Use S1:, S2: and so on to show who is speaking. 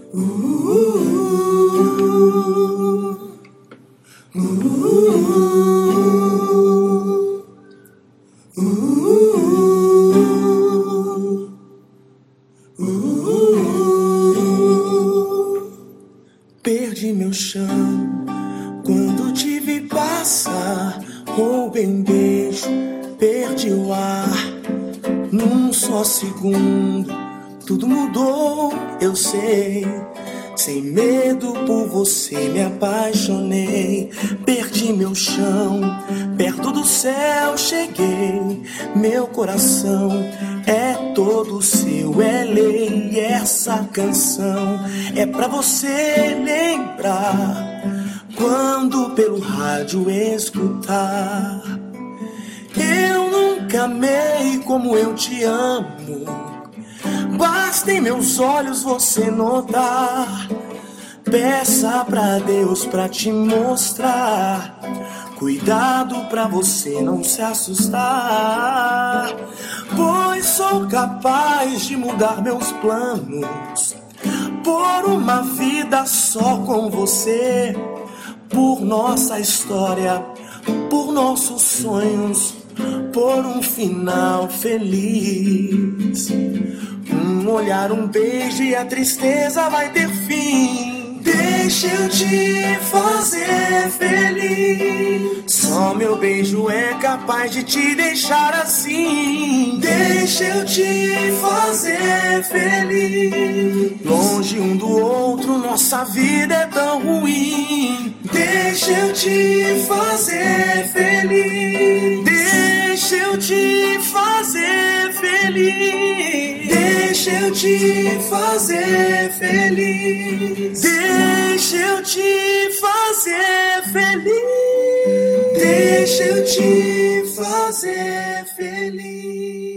S1: Perdi meu chão quando te vi passar. Roubei um beijo, perdi o ar. Num só segundo, tudo mudou, eu sei. Sem medo por você me apaixonei. Perdi meu chão, perto do céu cheguei. Meu coração é todo seu, é lei. Essa canção é pra você lembrar quando pelo rádio escutar. Eu nunca amei como eu te amo. Basta em meus olhos você notar. Peça pra Deus pra te mostrar. Cuidado pra você não se assustar. Pois sou capaz de mudar meus planos por uma vida só com você. Por nossa história, por nossos sonhos, por um final feliz. Um olhar, um beijo e a tristeza vai ter fim. Deixa eu te fazer feliz. Só meu beijo é capaz de te deixar assim. Deixa eu te fazer feliz. Longe um do outro, nossa vida é tão ruim. Deixa eu te fazer feliz. Deixa eu te fazer feliz. Deixa eu te fazer feliz. Deixa eu te fazer feliz. Deixa eu te fazer feliz.